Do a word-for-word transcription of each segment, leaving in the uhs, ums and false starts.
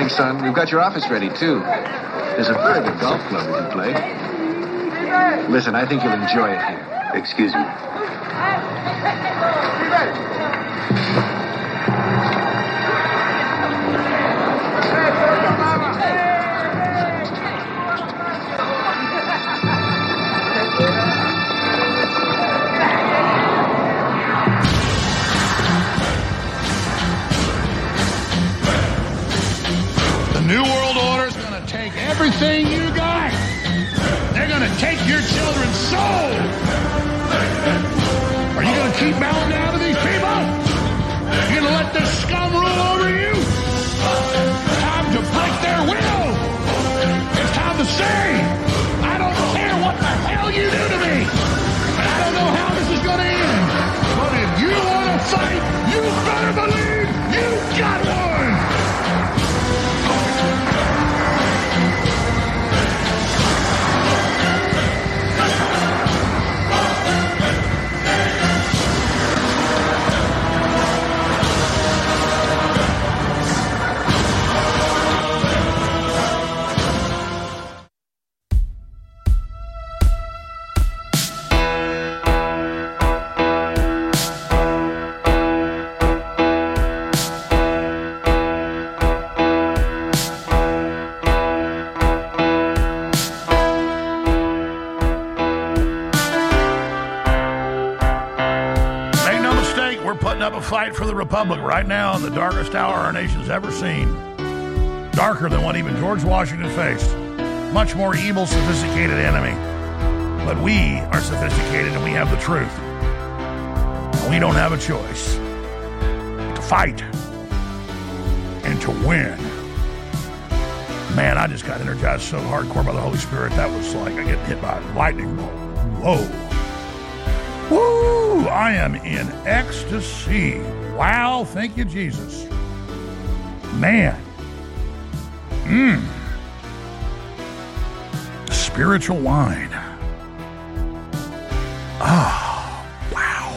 morning, son. We've got your office ready, too. There's a very good golf club we can play. Listen, I think you'll enjoy it here. Excuse me. New World Order is going to take everything you got. They're going to take your children's soul. Are you going to keep bowing down to these people? Are you going to let this scum rule over you? It's time to break their will. It's time to say, I don't care what the hell you do to me. I don't know how this is going to end. But if you want to fight, you better believe you got one. Fight for the Republic right now in the darkest hour our nation's ever seen. Darker than what even George Washington faced. Much more evil, sophisticated enemy. But we are sophisticated and we have the truth. We don't have a choice to fight and to win. Man, I just got energized so hardcore by the Holy Spirit. That was like I get hit by a lightning bolt. Whoa. Woo! I am in ecstasy. Wow, thank you, Jesus. Man. Mmm. Spiritual wine. Ah, oh, wow.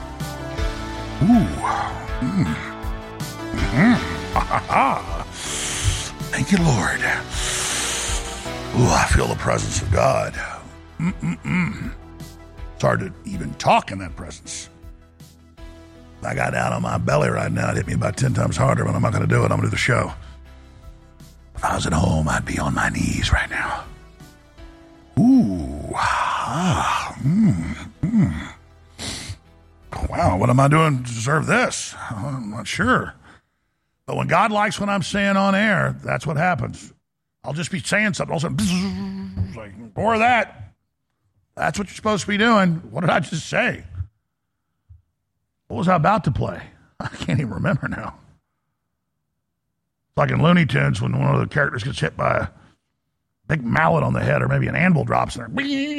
Ooh. Mmm. Mm-hmm. Ha ha. Thank you, Lord. Ooh, I feel the presence of God. Mm-mm-mm. It's hard to even talk in that presence. If I got down on my belly right now, it'd hit me about ten times harder, but I'm not going to do it. I'm going to do the show. If I was at home, I'd be on my knees right now. Ooh. Ah. Mm, mm. Wow, what am I doing to deserve this? I'm not sure. But when God likes what I'm saying on air, that's what happens. I'll just be saying something. All of a sudden, like, more of that. That's what you're supposed to be doing. What did I just say? What was I about to play? I can't even remember now. It's like in Looney Tunes when one of the characters gets hit by a big mallet on the head or maybe an anvil drops in there.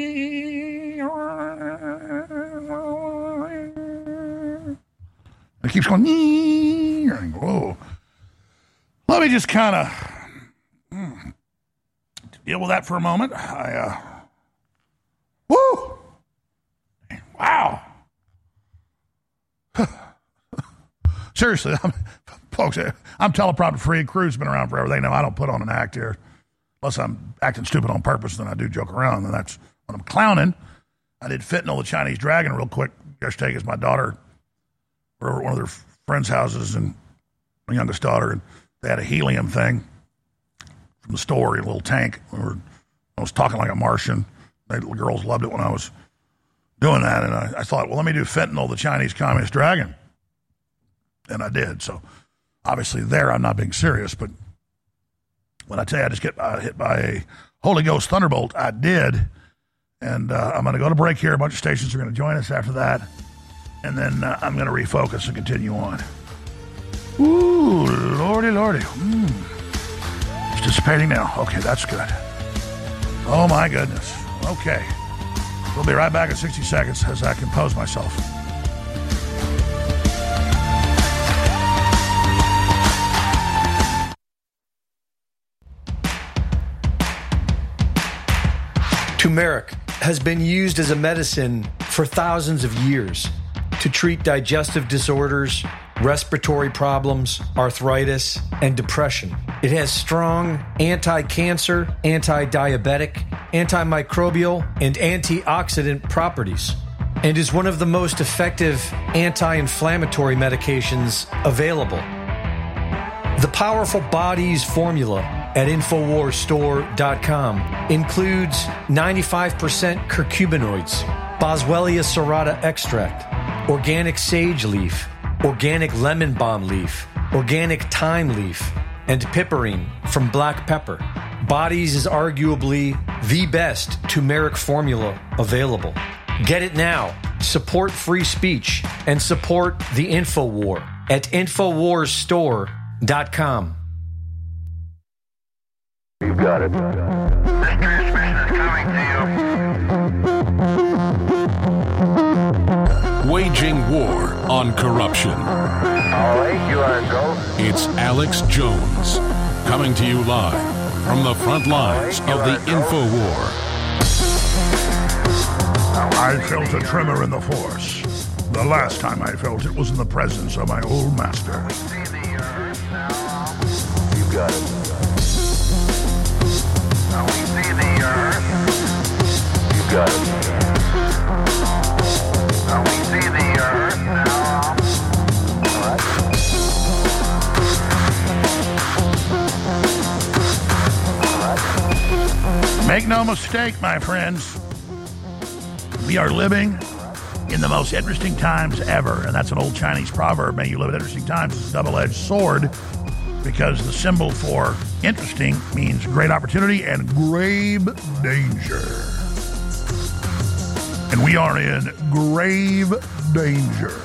It keeps going. Whoa. Let me just kind of mm, deal with that for a moment. I, uh, woo! Wow. Seriously, I'm, folks, I'm teleprompter free. Crew's been around forever. They know I don't put on an act here. Unless I'm acting stupid on purpose, then I do joke around. And that's when I'm clowning. I did Fentanyl, the Chinese Dragon, real quick yesterday because my daughter, we were at one of their friends' houses, and my youngest daughter, and they had a helium thing from the store, a little tank. We were, I was talking like a Martian. They, the girls loved it when I was doing that. And I, I thought, well, let me do Fentanyl, the Chinese Communist Dragon. And I did. So obviously there I'm not being serious, but when I tell you I just get uh, hit by a Holy Ghost thunderbolt, I did. And uh, I'm going to go to break here. A bunch of stations are going to join us after that. And then uh, I'm going to refocus and continue on. Ooh, lordy, lordy. Mm. It's dissipating now. Okay, that's good. Oh, my goodness. Okay. We'll be right back in sixty seconds as I compose myself. Turmeric has been used as a medicine for thousands of years to treat digestive disorders, respiratory problems, arthritis, and depression. It has strong anti-cancer, anti-diabetic, antimicrobial, and antioxidant properties, and is one of the most effective anti-inflammatory medications available. The Powerful Bodies formula at Infowars Store dot com includes ninety-five percent curcuminoids, Boswellia serrata extract, organic sage leaf, organic lemon balm leaf, organic thyme leaf, and piperine from black pepper. Bodies is arguably the best turmeric formula available. Get it now. Support free speech and support the InfoWar at Infowars Store dot com. You got it. This transmission is coming to you. Waging war on corruption. All right, you are go. It's Alex Jones coming to you live from the front lines of the InfoWar. I felt a tremor in the force. The last time I felt it was in the presence of my old master. You got it. Now we see the earth. You got it. Now we see the earth now. All right. All right. Make no mistake, my friends. We are living in the most interesting times ever. And that's an old Chinese proverb. May you live in interesting times. It's a double-edged sword because the symbol for interesting means great opportunity and grave danger. And we are in grave danger.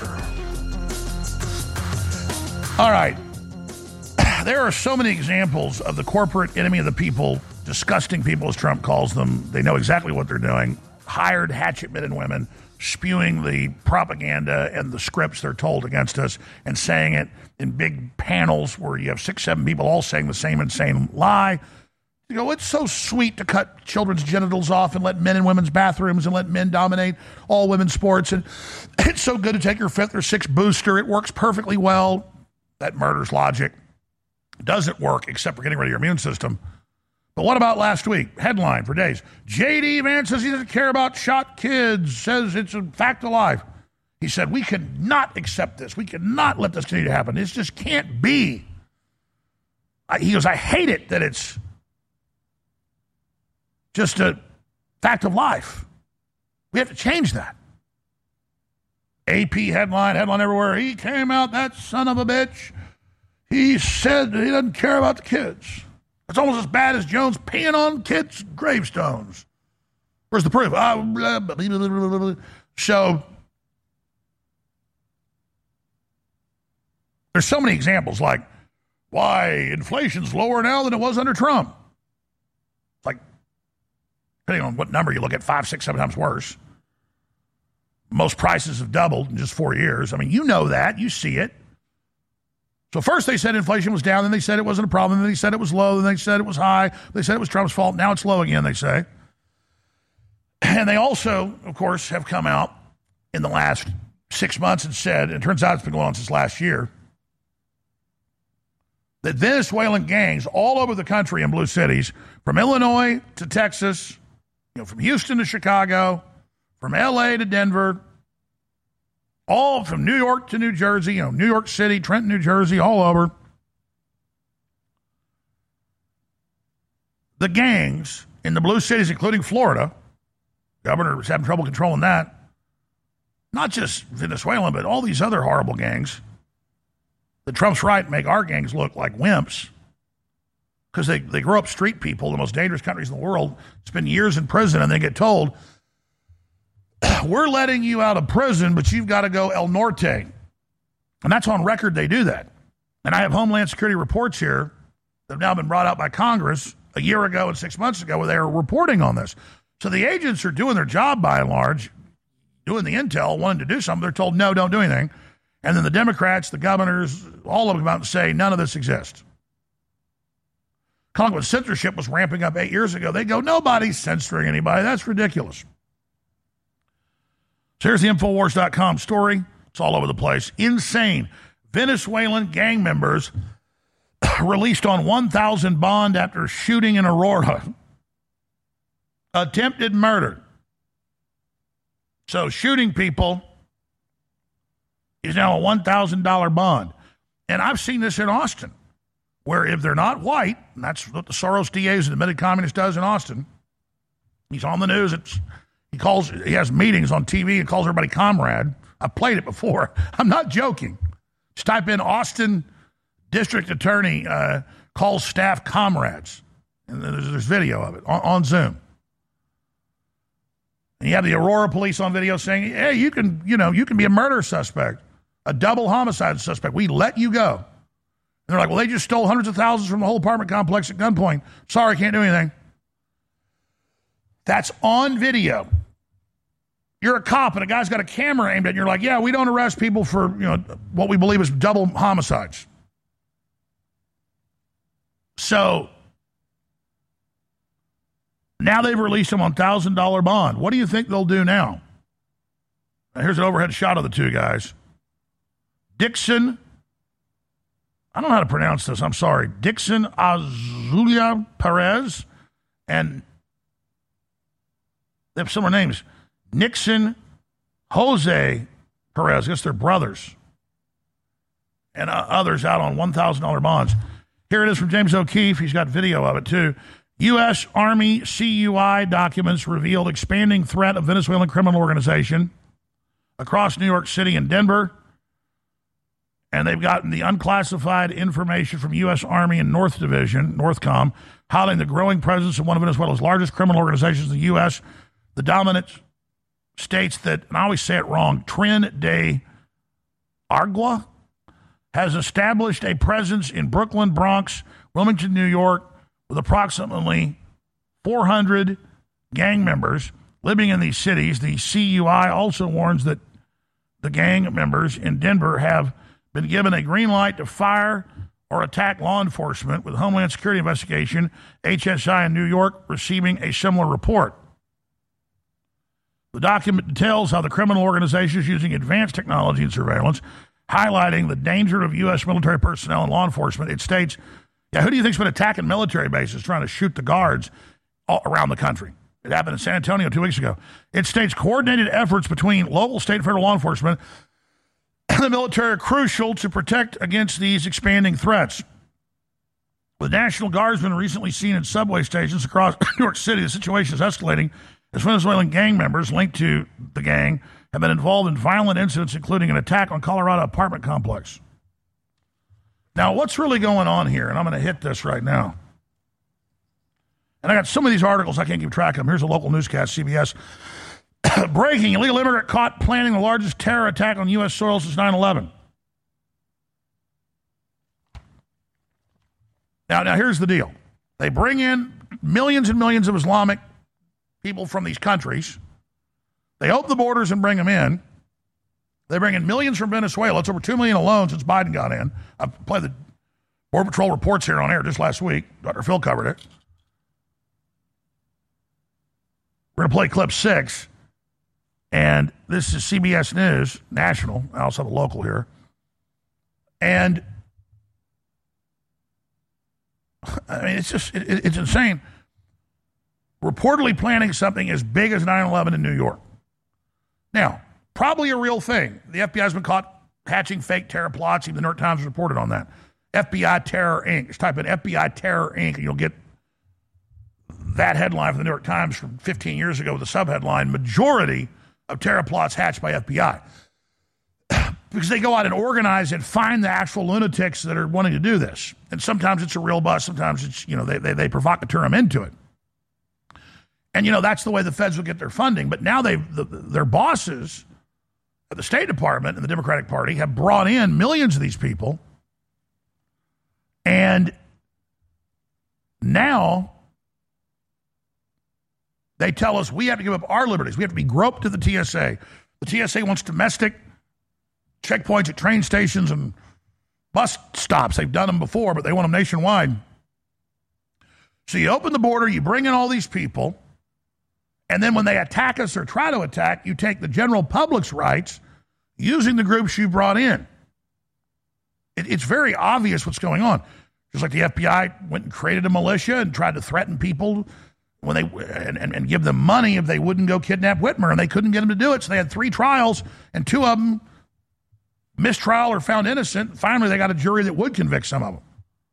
All right. There are so many examples of the corporate enemy of the people, disgusting people as Trump calls them. They know exactly what they're doing. Hired hatchet men and women spewing the propaganda and the scripts they're told against us and saying it in big panels where you have six, seven people all saying the same insane lie. You know, it's so sweet to cut children's genitals off and let men in women's bathrooms and let men dominate all women's sports. And it's so good to take your fifth or sixth booster. It works perfectly well. That murders logic. Doesn't work except for getting rid of your immune system. But what about last week? Headline for days. J D. Vance says he doesn't care about shot kids, says it's a fact of life. He said, we cannot accept this. We cannot let this continue to happen. This just can't be. I, he goes, I hate it that it's just a fact of life. We have to change that. A P headline, headline everywhere. He came out, that son of a bitch. He said that he doesn't care about the kids. It's almost as bad as Jones peeing on kids' gravestones. Where's the proof? Uh, blah, blah, blah, blah, blah, blah. So there's so many examples like why inflation's lower now than it was under Trump. It's like, depending on what number you look at, five, six, seven times worse. Most prices have doubled in just four years. I mean, you know that. You see it. So first they said inflation was down, then they said it wasn't a problem, then they said it was low, then they said it was high, they said it was Trump's fault, now it's low again, they say. And they also, of course, have come out in the last six months and said, and it turns out it's been going on since last year, that Venezuelan gangs all over the country in blue cities, from Illinois to Texas, you know, from Houston to Chicago, from L A to Denver, all from New York to New Jersey, you know, New York City, Trenton, New Jersey, all over. The gangs in the blue cities, including Florida, governor was having trouble controlling that. Not just Venezuelan, but all these other horrible gangs. The Trump's right make our gangs look like wimps because they, they grow up street people, the most dangerous countries in the world, spend years in prison, and they get told, we're letting you out of prison, but you've got to go El Norte. And that's on record they do that. And I have Homeland Security reports here that have now been brought out by Congress a year ago and six months ago where they are reporting on this. So the agents are doing their job by and large, doing the intel, wanting to do something. They're told, no, don't do anything. And then the Democrats, the governors, all of them come out and say, none of this exists. Kind of like when censorship was ramping up eight years ago, they go, nobody's censoring anybody. That's ridiculous. So here's the Infowars dot com story. It's all over the place. Insane. Venezuelan gang members released on one thousand bond after shooting in Aurora. Attempted murder. So shooting people is now a one thousand dollars bond. And I've seen this in Austin, where if they're not white, and that's what the Soros D A is, an admitted communist, does in Austin. He's on the news. It's, he calls. He has meetings on T V and calls everybody comrade. I've played it before. I'm not joking. Just type in Austin District Attorney uh, calls staff comrades. And there's, there's video of it on, on Zoom. And you have the Aurora police on video saying, hey, you can, you know, you can be a murder suspect, a double homicide suspect. We let you go. And they're like, well, they just stole hundreds of thousands from the whole apartment complex at gunpoint. Sorry, can't do anything. That's on video. You're a cop and a guy's got a camera aimed at you. You're like, yeah, we don't arrest people for, you know, what we believe is double homicides. So now they've released him on one thousand dollars bond. What do you think they'll do now? Now here's an overhead shot of the two guys. Dixon, I don't know how to pronounce this, I'm sorry. Dixon Azulia Perez and they have similar names. Nixon Jose Perez, I guess they're brothers. And uh, others out on one thousand dollars bonds. Here it is from James O'Keefe. He's got video of it, too. U S. Army C U I documents revealed expanding threat of Venezuelan criminal organization across New York City and Denver. And they've gotten the unclassified information from U S. Army and North Division, Northcom, highlighting the growing presence of one of Venezuela's largest criminal organizations in the U S. The dominant states that, and I always say it wrong, Tren de Aragua, has established a presence in Brooklyn, Bronx, Wilmington, New York, with approximately four hundred gang members living in these cities. The C U I also warns that the gang members in Denver have been given a green light to fire or attack law enforcement, with Homeland Security investigation, H S I in New York receiving a similar report. The document details how the criminal organization is using advanced technology and surveillance, highlighting the danger of U S military personnel and law enforcement. It states, yeah, who do you think's been attacking military bases trying to shoot the guards all around the country? It happened in San Antonio two weeks ago. It states coordinated efforts between local, state, and federal law enforcement and the military are crucial to protect against these expanding threats. With National Guardsmen recently seen in subway stations across New York City, the situation is escalating as Venezuelan gang members linked to the gang have been involved in violent incidents, including an attack on Colorado apartment complex. Now, what's really going on here? And I'm going to hit this right now. And I got some of these articles, I can't keep track of them. Here's a local newscast, C B S. Breaking, illegal immigrant caught planning the largest terror attack on U S soil since nine eleven. Now, now, here's the deal. They bring in millions and millions of Islamic people from these countries. They open the borders and bring them in. They bring in millions from Venezuela. It's over two million alone since Biden got in. I played the Border Patrol reports here on air just last week. Doctor Phil covered it. We're going to play clip six. And this is C B S News, national. I also have a local here. And, I mean, it's just, it, it's insane. Reportedly planning something as big as nine eleven in New York. Now, probably a real thing. The F B I has been caught hatching fake terror plots. Even the New York Times reported on that. F B I Terror Incorporated. Just type in F B I Terror Incorporated and you'll get that headline from the New York Times from fifteen years ago with the subheadline, Majority of Terror Plots Hatched by F B I. Because they go out and organize and find the actual lunatics that are wanting to do this. And sometimes it's a real bust. Sometimes it's, you know, they, they, they provocateur them into it. And, you know, that's the way the feds will get their funding. But now they've, the, their bosses at the State Department and the Democratic Party have brought in millions of these people. And now they tell us we have to give up our liberties. We have to be groped to the T S A. The T S A wants domestic checkpoints at train stations and bus stops. They've done them before, but they want them nationwide. So you open the border, you bring in all these people, and then when they attack us or try to attack, you take the general public's rights using the groups you brought in. It, it's very obvious what's going on. Just like the F B I went and created a militia and tried to threaten people when they and, and, and give them money if they wouldn't go kidnap Whitmer, and they couldn't get him to do it. So they had three trials, and two of them mistrial or found innocent. Finally, they got a jury that would convict some of them.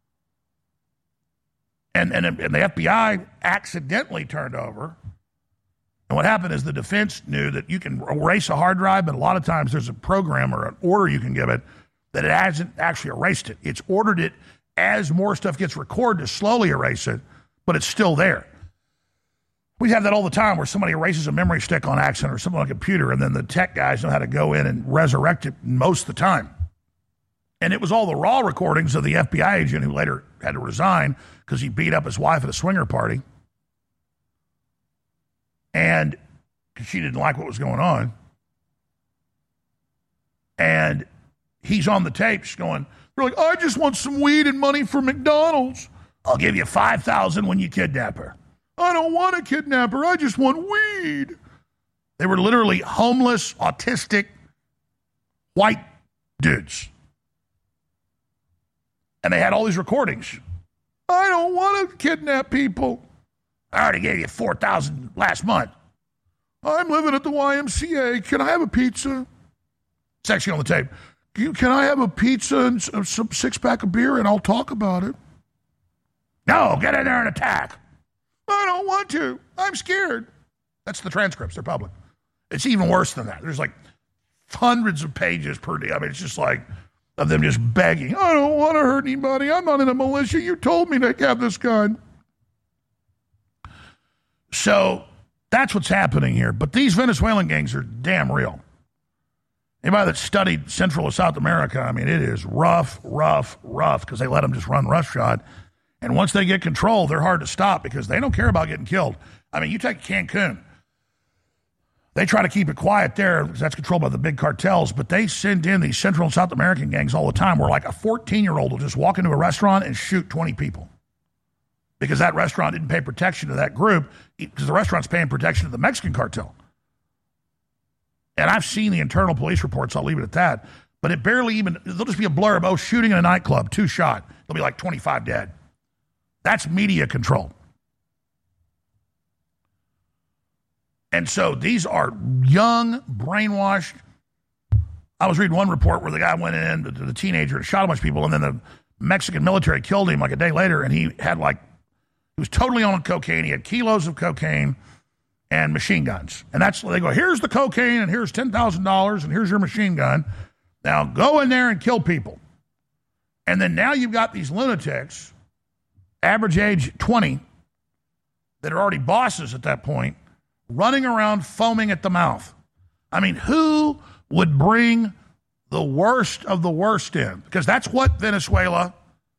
And, and, and the F B I accidentally turned over. And what happened is the defense knew that you can erase a hard drive, but a lot of times there's a program or an order you can give it that it hasn't actually erased it. It's ordered it as more stuff gets recorded to slowly erase it, but it's still there. We have that all the time where somebody erases a memory stick on accident or something on a computer, and then the tech guys know how to go in and resurrect it most of the time. And it was all the raw recordings of the F B I agent who later had to resign because he beat up his wife at a swinger party. And she didn't like what was going on. And he's on the tapes going, they're like, I just want some weed and money for McDonald's. I'll give you five thousand dollars when you kidnap her. I don't want to kidnap her. I just want weed. They were literally homeless, autistic, white dudes. And they had all these recordings. I don't want to kidnap people. I already gave you four thousand dollars last month. I'm living at the Y M C A. Can I have a pizza? It's actually on the tape. Can I have a pizza and some six-pack of beer and I'll talk about it? No, get in there and attack. I don't want to. I'm scared. That's the transcripts. They're public. It's even worse than that. There's like hundreds of pages per day. I mean, it's just like of them just begging. I don't want to hurt anybody. I'm not in a militia. You told me to have this gun. So that's what's happening here. But these Venezuelan gangs are damn real. Anybody that studied Central or South America, I mean, it is rough, rough, rough because they let them just run roughshod. And once they get control, they're hard to stop because they don't care about getting killed. I mean, you take Cancun. They try to keep it quiet there because that's controlled by the big cartels, but they send in these Central and South American gangs all the time where like a fourteen-year-old will just walk into a restaurant and shoot twenty people because that restaurant didn't pay protection to that group because the restaurant's paying protection to the Mexican cartel. And I've seen the internal police reports, I'll leave it at that, but it barely even, there'll just be a blurb, oh, shooting in a nightclub, two shot. There'll be like twenty-five dead. That's media control. And so these are young, brainwashed. I was reading one report where the guy went in, the, the teenager, and shot a bunch of people, and then the Mexican military killed him like a day later, and he had like, he was totally on cocaine. He had kilos of cocaine and machine guns. And that's, they go, here's the cocaine, and here's ten thousand dollars, and here's your machine gun. Now go in there and kill people. And then now you've got these lunatics, average age twenty, that are already bosses at that point, running around foaming at the mouth. I mean, who would bring the worst of the worst in? Because that's what Venezuela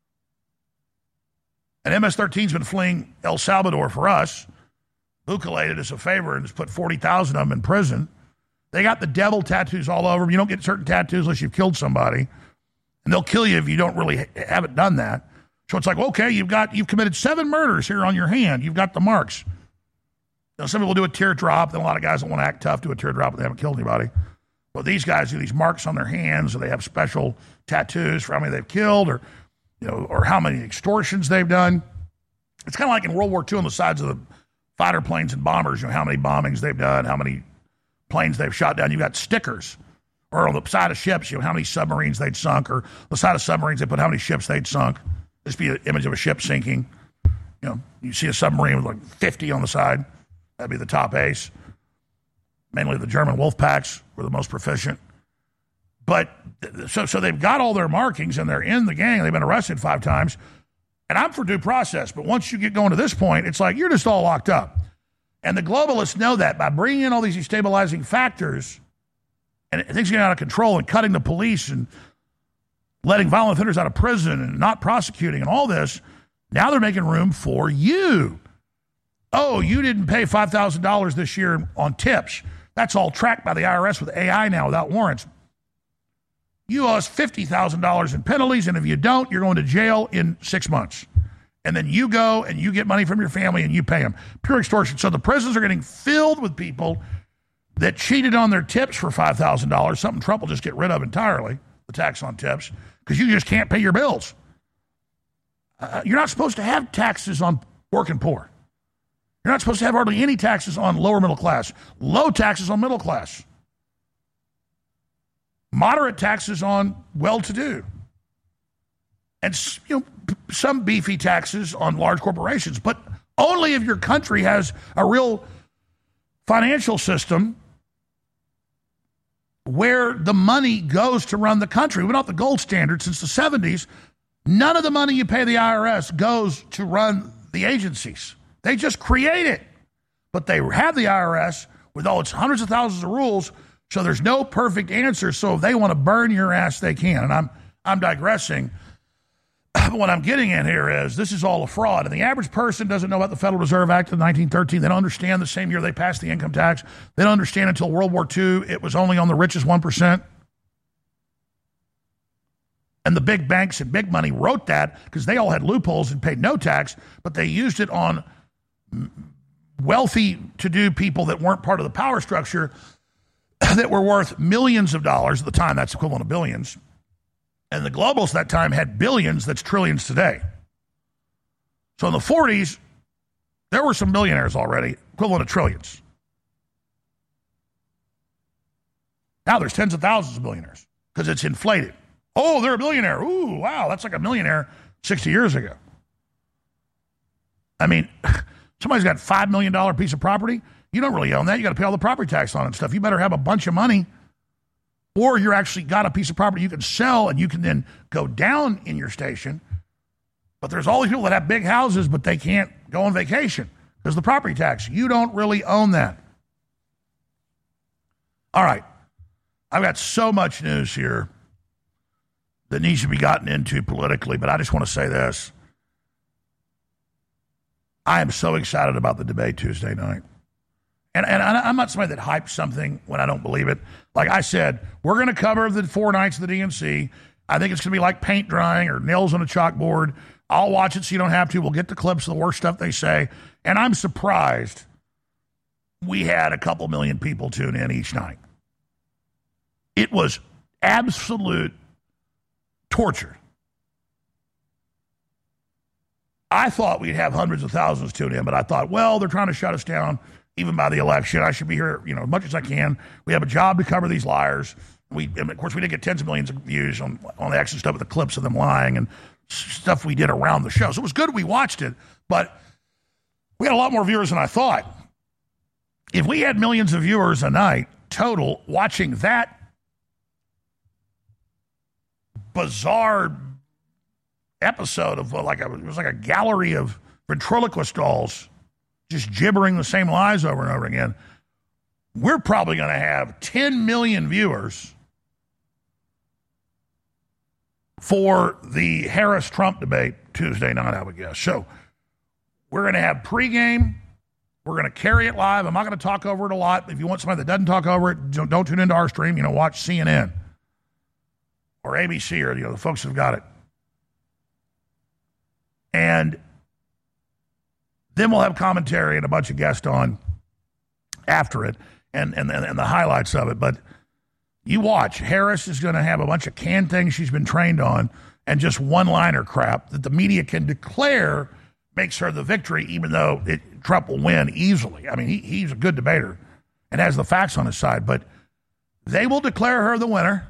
and M S thirteen's been fleeing El Salvador for us. Bukele did us a favor and just put forty thousand of them in prison. They got the devil tattoos all over them. You don't get certain tattoos unless you've killed somebody. And they'll kill you if you don't really haven't done that. So it's like, okay, you've got you've committed seven murders here on your hand. You've got the marks. Now, some people do a teardrop. Then a lot of guys don't want to act tough, do a teardrop, but they haven't killed anybody. But these guys do these marks on their hands, or they have special tattoos for how many they've killed, or you know, or how many extortions they've done. It's kind of like in World War Two on the sides of the fighter planes and bombers. You know how many bombings they've done, how many planes they've shot down. You've got stickers, or on the side of ships, you know how many submarines they'd sunk, or the side of submarines they put how many ships they'd sunk. Just be an image of a ship sinking. You know, you see a submarine with like fifty on the side. That'd be the top ace. Mainly the German wolf packs were the most proficient. But so so they've got all their markings and they're in the gang. They've been arrested five times. And I'm for due process. But once you get going to this point, it's like you're just all locked up. And the globalists know that by bringing in all these destabilizing factors and things getting out of control and cutting the police and letting violent offenders out of prison and not prosecuting and all this, now they're making room for you. Oh, you didn't pay five thousand dollars this year on tips. That's all tracked by the I R S with A I now without warrants. You owe us fifty thousand dollars in penalties, and if you don't, you're going to jail in six months. And then you go and you get money from your family and you pay them. Pure extortion. So the prisons are getting filled with people that cheated on their tips for five thousand dollars, something Trump will just get rid of entirely, the tax on tips, because you just can't pay your bills. Uh, you're not supposed to have taxes on working poor. You're not supposed to have hardly any taxes on lower middle class. Low taxes on middle class. Moderate taxes on well-to-do. And you know, some beefy taxes on large corporations. But only if your country has a real financial system where the money goes to run the country. We've been off the gold standard since the seventies. None of the money you pay the I R S goes to run the agencies. They just create it. But they have the I R S with all its hundreds of thousands of rules, so there's no perfect answer. So if they want to burn your ass, they can. And I'm I'm digressing. What I'm getting at here is this is all a fraud. And the average person doesn't know about the Federal Reserve Act of nineteen thirteen. They don't understand the same year they passed the income tax. They don't understand until World War Two it was only on the richest one percent. And the big banks and big money wrote that because they all had loopholes and paid no tax, but they used it on wealthy to-do people that weren't part of the power structure that were worth millions of dollars at the time. That's equivalent to billions. And the globals at that time had billions, that's trillions today. So in the forties, there were some billionaires already, equivalent to trillions. Now there's tens of thousands of billionaires because it's inflated. Oh, they're a billionaire. Ooh, wow, that's like a millionaire sixty years ago. I mean, somebody's got a five million dollars piece of property. You don't really own that. You got to pay all the property tax on it and stuff. You better have a bunch of money, or you're actually got a piece of property you can sell and you can then go down in your station. But there's all these people that have big houses, but they can't go on vacation because of the property tax. You don't really own that. All right. I've got so much news here that needs to be gotten into politically, but I just want to say this. I am so excited about the debate Tuesday night. And, and I'm not somebody that hypes something when I don't believe it. Like I said, we're going to cover the four nights of the D N C. I think it's going to be like paint drying or nails on a chalkboard. I'll watch it so you don't have to. We'll get the clips of the worst stuff they say. And I'm surprised we had a couple million people tune in each night. It was absolute torture. I thought we'd have hundreds of thousands tune in, but I thought, well, they're trying to shut us down even by the election. I should be here, you know, as much as I can. We have a job to cover these liars. We, and of course, we did get tens of millions of views on, on the extra stuff with the clips of them lying and stuff we did around the show. So it was good we watched it, but we had a lot more viewers than I thought. If we had millions of viewers a night total watching that bizarre episode of like a, it was like a gallery of ventriloquist dolls just gibbering the same lies over and over again, we're probably going to have ten million viewers for the Harris-Trump debate Tuesday night, I would guess. So we're going to have pregame. We're going to carry it live. I'm not going to talk over it a lot. If you want somebody that doesn't talk over it, don't, don't tune into our stream. You know, watch C N N or A B C or, you know, the folks who've got it. And then we'll have commentary and a bunch of guests on after it and, and, and the highlights of it. But you watch. Harris is going to have a bunch of canned things she's been trained on and just one-liner crap that the media can declare makes her the victory, even though it, Trump will win easily. I mean, he, he's a good debater and has the facts on his side. But they will declare her the winner.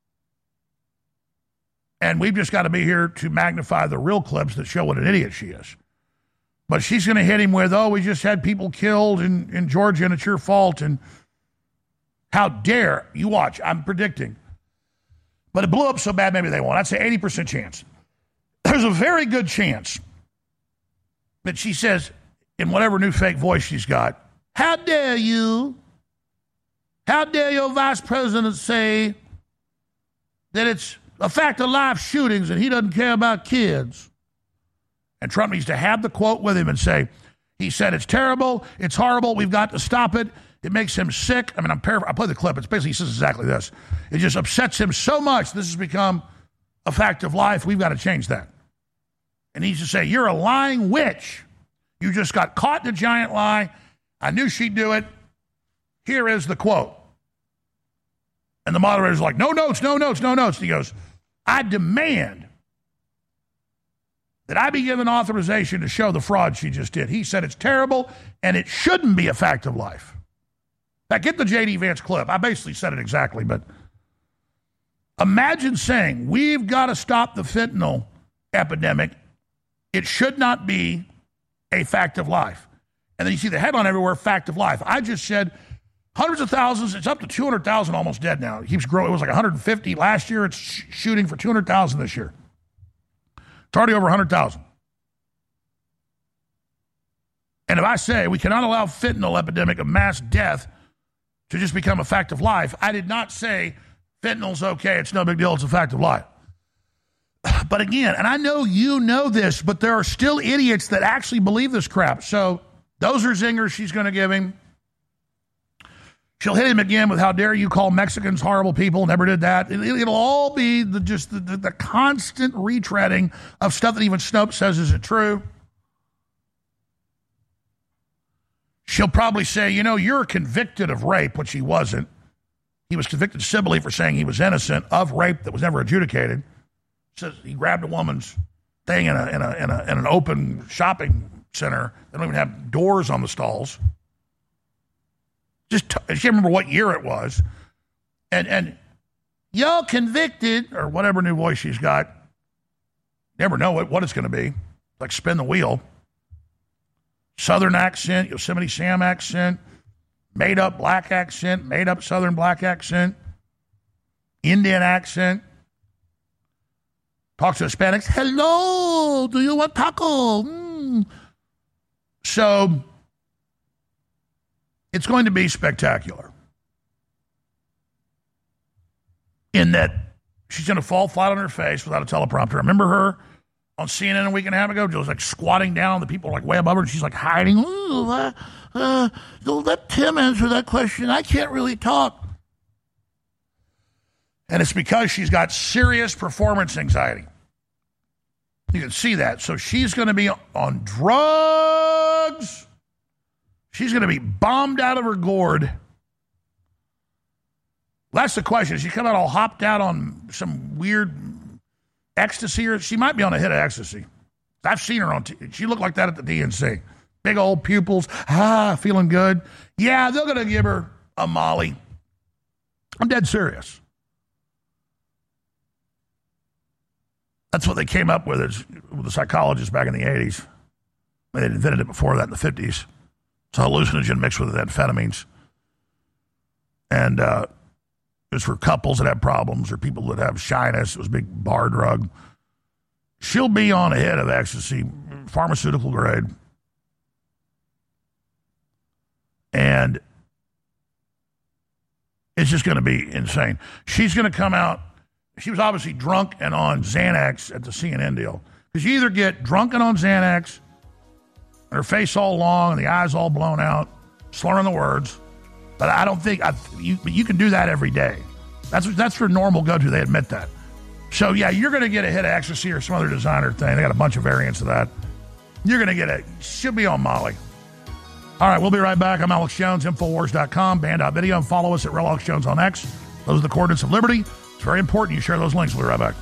And we've just got to be here to magnify the real clips that show what an idiot she is. But she's going to hit him with, oh, we just had people killed in, in Georgia and it's your fault. And how dare you watch? I'm predicting. But it blew up so bad, maybe they won't. I'd say eighty percent chance. There's a very good chance that she says, in whatever new fake voice she's got, how dare you? How dare your vice president say that it's a fact of life shootings and he doesn't care about kids? And Trump needs to have the quote with him and say, he said it's terrible, it's horrible, we've got to stop it, it makes him sick. I mean, I'm paraphrasing, I'll play the clip, it's basically, he says exactly this. It just upsets him so much, this has become a fact of life, we've got to change that. And he needs to say, you're a lying witch. You just got caught in a giant lie. I knew she'd do it. Here is the quote. And the moderator's like, no notes, no notes, no notes. And he goes, I demand that I be given authorization to show the fraud she just did. He said it's terrible and it shouldn't be a fact of life. Now, get the J D Vance clip. I basically said it exactly, but imagine saying, we've got to stop the fentanyl epidemic. It should not be a fact of life. And then you see the headline everywhere, fact of life. I just said hundreds of thousands. It's up to two hundred thousand almost dead now. It keeps growing. It was like one hundred fifty last year. It's sh- shooting for two hundred thousand this year. It's already over one hundred thousand. And if I say we cannot allow fentanyl epidemic of mass death to just become a fact of life, I did not say fentanyl's okay, it's no big deal, it's a fact of life. But again, and I know you know this, but there are still idiots that actually believe this crap. So those are zingers she's going to give him. She'll hit him again with, how dare you call Mexicans horrible people, never did that. It, it'll all be the, just the, the, the constant retreading of stuff that even Snopes says isn't true. She'll probably say, you know, you're convicted of rape, which he wasn't. He was convicted civilly for saying he was innocent of rape that was never adjudicated. Says he grabbed a woman's thing in a in a in a in an open shopping center. They don't even have doors on the stalls. Just t- I can't remember what year it was. And and y'all convicted, or whatever new voice she's got. Never know what, what it's going to be. Like spin the wheel. Southern accent, Yosemite Sam accent, made up black accent, made up Southern black accent, Indian accent. Talks to Hispanics. Hello, do you want taco? Mm. So it's going to be spectacular. In that she's going to fall flat on her face without a teleprompter. Remember her on C N N a week and a half ago? Jill was like squatting down. The people are like way above her, and she's like hiding. Ooh, uh, uh, let Tim answer that question. I can't really talk. And it's because she's got serious performance anxiety. You can see that. So she's going to be on drugs. She's going to be bombed out of her gourd. That's the question. Is she come out all hopped out on some weird ecstasy? Or she might be on a hit of ecstasy. I've seen her on T V. She looked like that at the D N C. Big old pupils. Ah, feeling good. Yeah, they're going to give her a Molly. I'm dead serious. That's what they came up with as, with the psychologists back in the eighties. They had invented it before that in the fifties. It's a hallucinogen mixed with amphetamines. And uh, it was for couples that have problems or people that have shyness. It was a big bar drug. She'll be on a hit of ecstasy, pharmaceutical grade. And it's just going to be insane. She's going to come out. She was obviously drunk and on Xanax at the C N N deal. Because you either get drunk and on Xanax, and her face all long and the eyes all blown out, slurring the words. But I don't think, I, you, but you can do that every day. That's that's for normal go-to. They admit that. So, yeah, you're going to get a hit of ecstasy or some other designer thing. They got a bunch of variants of that. You're going to get it. She'll be on Molly. All right, we'll be right back. I'm Alex Jones, Infowars dot com, Band.video, and follow us at Real Alex Jones on X. Those are the coordinates of liberty. It's very important you share those links. We'll be right back.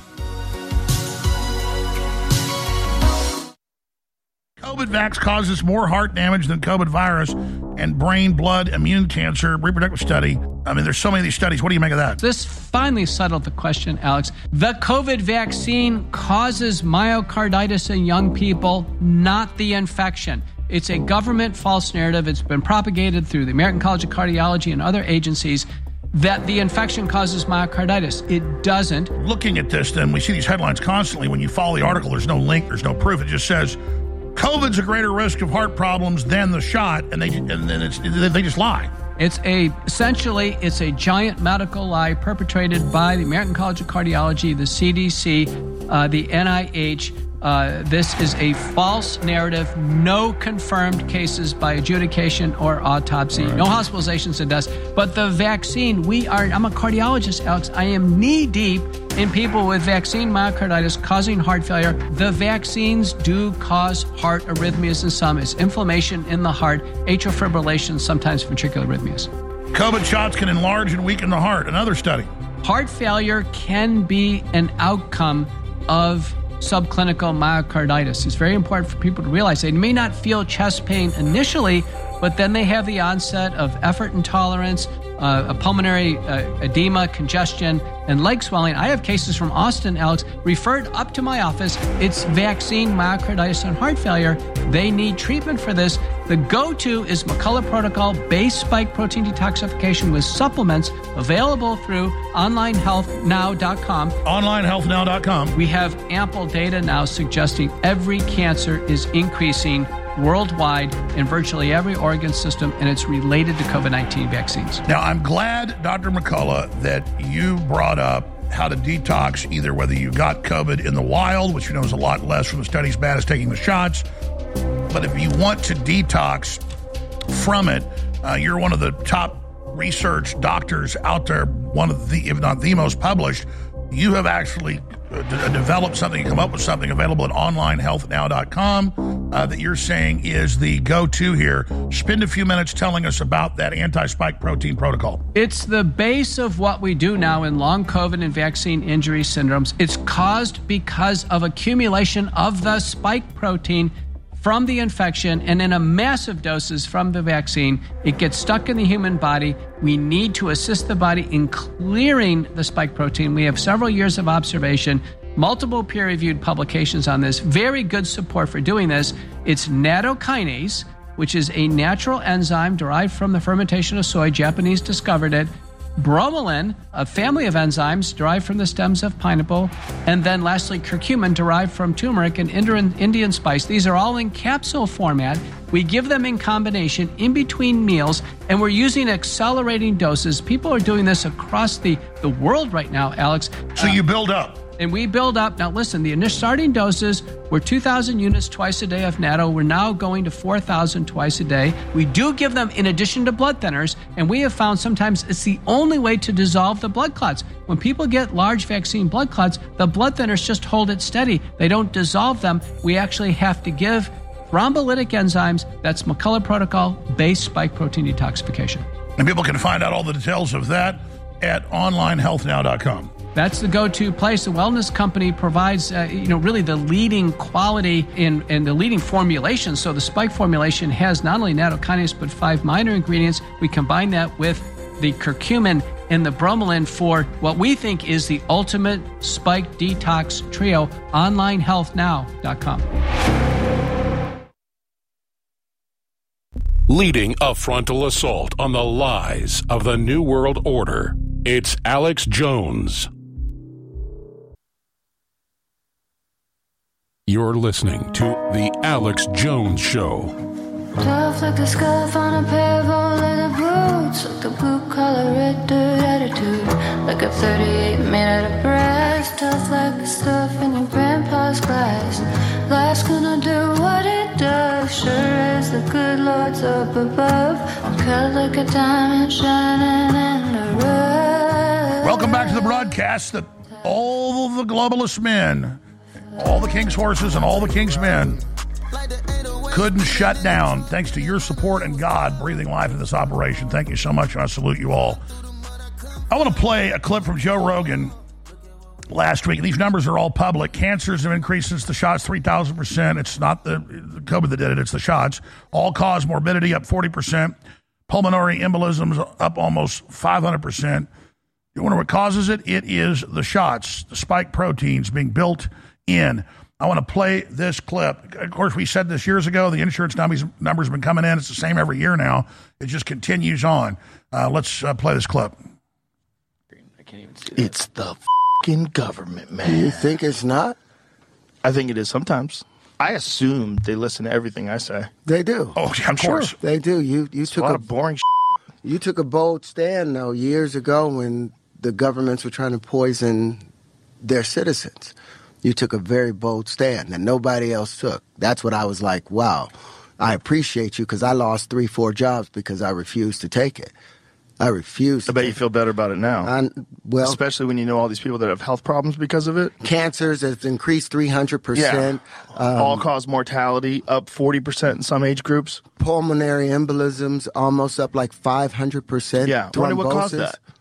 COVID vax causes more heart damage than COVID virus and brain, blood, immune cancer, reproductive study. I mean, there's so many of these studies. What do you make of that? This finally settled the question, Alex. The COVID vaccine causes myocarditis in young people, not the infection. It's a government false narrative. It's been propagated through the American College of Cardiology and other agencies that the infection causes myocarditis. It doesn't. Looking at this, then, we see these headlines constantly. When you follow the article, there's no link, there's no proof. It just says, COVID's a greater risk of heart problems than the shot, and they and then it's, they just lie. It's a essentially it's a giant medical lie perpetrated by the American College of Cardiology, the C D C, uh, the N I H. Uh, this is a false narrative. No confirmed cases by adjudication or autopsy. Right. No hospitalizations and deaths. But the vaccine, we are. I'm a cardiologist, Alex. I am knee deep in people with vaccine myocarditis causing heart failure. The vaccines do cause heart arrhythmias in some. It's inflammation in the heart, atrial fibrillation, sometimes ventricular arrhythmias. COVID shots can enlarge and weaken the heart. Another study. Heart failure can be an outcome of subclinical myocarditis. It's very important for people to realize they may not feel chest pain initially, but then they have the onset of effort intolerance, uh, a pulmonary uh, edema, congestion, and leg swelling. I have cases from Austin, Alex, referred up to my office. It's vaccine, myocarditis, and heart failure. They need treatment for this. The go-to is McCullough Protocol base spike protein detoxification with supplements available through online health now dot com. online health now dot com. We have ample data now suggesting every cancer is increasing worldwide in virtually every organ system, and it's related to COVID nineteen vaccines. Now, I'm glad, Doctor McCullough, that you brought up how to detox, either whether you got COVID in the wild, which you know is a lot less from the studies bad as taking the shots, but if you want to detox from it, uh, you're one of the top research doctors out there, one of the, if not the most published. You have actually uh, d- developed something, come up with something available at online health now dot com uh, that you're saying is the go-to here. Spend a few minutes telling us about that anti-spike protein protocol. It's the base of what we do now in long COVID and vaccine injury syndromes. It's caused because of accumulation of the spike protein from the infection, and in a massive doses from the vaccine, it gets stuck in the human body. We need to assist the body in clearing the spike protein. We have several years of observation, multiple peer-reviewed publications on this, very good support for doing this. It's nattokinase, which is a natural enzyme derived from the fermentation of soy. Japanese discovered it. Bromelain, a family of enzymes derived from the stems of pineapple, and then lastly curcumin, derived from turmeric and Indian, Indian spice. These are all in capsule format. We give them in combination in between meals, and we're using accelerating doses. People are doing this across the, the world right now, Alex. So uh, you build up. And we build up. Now, listen, the initial starting doses were two thousand units twice a day of natto. We're now going to four thousand twice a day. We do give them in addition to blood thinners, and we have found sometimes it's the only way to dissolve the blood clots. When people get large vaccine blood clots, the blood thinners just hold it steady. They don't dissolve them. We actually have to give thrombolytic enzymes. That's McCullough Protocol base spike protein detoxification. And people can find out all the details of that at online health now dot com. That's the go-to place. The wellness company provides, uh, you know, really the leading quality in, in the leading formulation. So the spike formulation has not only nattokinase, but five minor ingredients. We combine that with the curcumin and the bromelain for what we think is the ultimate spike detox trio. online health now dot com. Leading a frontal assault on the lies of the New World Order, it's Alex Jones. You're listening to The Alex Jones Show. Tough like a scarf on a pair of old leather boots, like the blue-collar red dirt attitude, like a thirty-eight made out of brass, tough like the stuff in your grandpa's glass. Life's gonna do what it does, sure as the good Lord's up above. I'm cut like a diamond shining in the rough. Welcome back to the broadcast that all the globalist men, all the king's horses and all the king's men couldn't shut down thanks to your support and God breathing life into this operation. Thank you so much, and I salute you all. I want to play a clip from Joe Rogan last week. These numbers are all public. Cancers have increased since the shots three thousand percent. It's not the, the COVID that did it, it's the shots. All-cause morbidity up forty percent. Pulmonary embolisms up almost five hundred percent. You wonder what causes it? It is the shots, the spike proteins being built in. I want to play this clip. Of course, we said this years ago. The insurance numbers numbers have been coming in. It's the same every year now. It just continues on. Uh, let's uh, play this clip. I can't even see that. It's the fucking government, man. You think it's not? I think it is sometimes. I assume they listen to everything I say. They do. Oh, yeah, I'm of course. sure. They do. You you It's took a lot a of boring shit. you took a bold stand though years ago when the governments were trying to poison their citizens. You took a very bold stand that nobody else took. That's what I was like, wow, I appreciate you because I lost three, four jobs because I refused to take it. I refused to I bet take you feel better about it now. I, well, especially when you know all these people that have health problems because of it. Cancers has increased three hundred percent. Yeah. Um, All-cause mortality up forty percent in some age groups. Pulmonary embolisms almost up like five hundred percent. Yeah. Wonder what caused Thrombosis. that.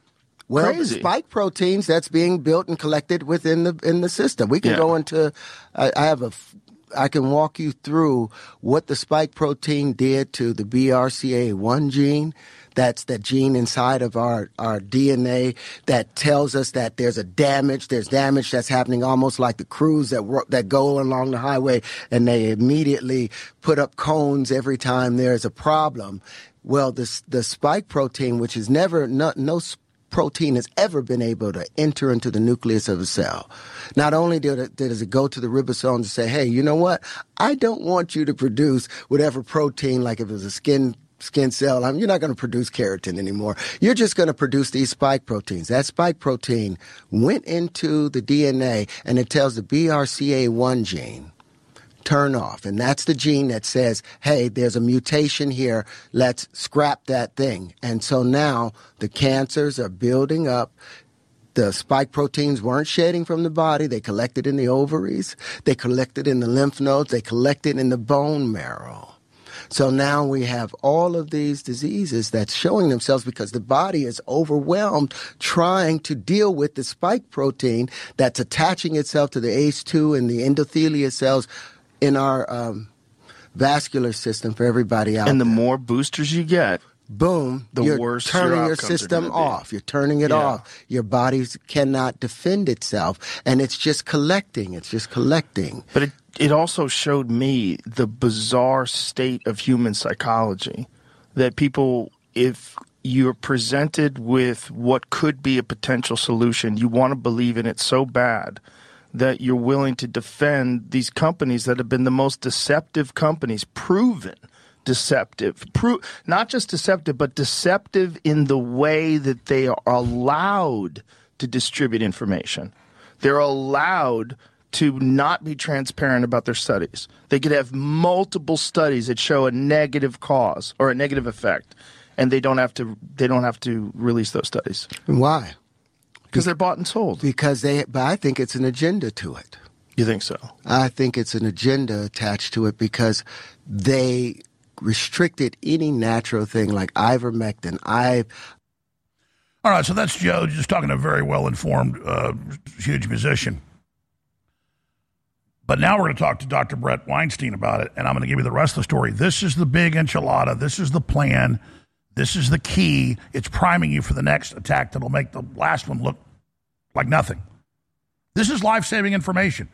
Well, Crazy. the spike proteins that's being built and collected within the in the system. We can Yeah. go into. I, I have a. I can walk you through what the spike protein did to the B R C A one gene. That's that gene inside of our, our D N A that tells us that there's a damage. There's damage that's happening almost like the crews that work, that go along the highway and they immediately put up cones every time there's a problem. Well, the, the spike protein, which is never, no, no protein has ever been able to enter into the nucleus of a cell. Not only did it, does it go to the ribosomes and say, hey, you know what? I don't want you to produce whatever protein, like if it was a skin skin cell, I mean, you're not going to produce keratin anymore. You're just going to produce these spike proteins. That spike protein went into the D N A and it tells the B R C A one gene, turn off. And that's the gene that says, hey, there's a mutation here. Let's scrap that thing. And so now the cancers are building up. The spike proteins weren't shedding from the body. They collected in the ovaries. They collected in the lymph nodes. They collected in the bone marrow. So now we have all of these diseases that's showing themselves because the body is overwhelmed trying to deal with the spike protein that's attaching itself to the A C E two and the endothelial cells in our um, vascular system for everybody out And the there. more boosters you get, boom, the you're worse turning your your outcomes are system gonna be. off. You're turning it Yeah. off. Your body cannot defend itself, and it's just collecting. It's just collecting. But it, it also showed me the bizarre state of human psychology that people, if you're presented with what could be a potential solution, you want to believe in it so bad that you're willing to defend these companies that have been the most deceptive companies, proven deceptive, Pro- not just deceptive, but deceptive in the way that they are allowed to distribute information. They're allowed to not be transparent about their studies. They could have multiple studies that show a negative cause or a negative effect, and they don't have to. They don't have to release those studies. Why? Because they're bought and sold. Because they. But I think it's an agenda to it. You think so? I think it's an agenda attached to it because they restricted any natural thing like ivermectin. I. All right, so that's Joe just talking to a very well-informed, uh, huge musician. But now we're going to talk to Doctor Brett Weinstein about it, and I'm going to give you the rest of the story. This is the big enchilada. This is the plan. This is the key. It's priming you for the next attack that'll make the last one look like nothing. This is life-saving information.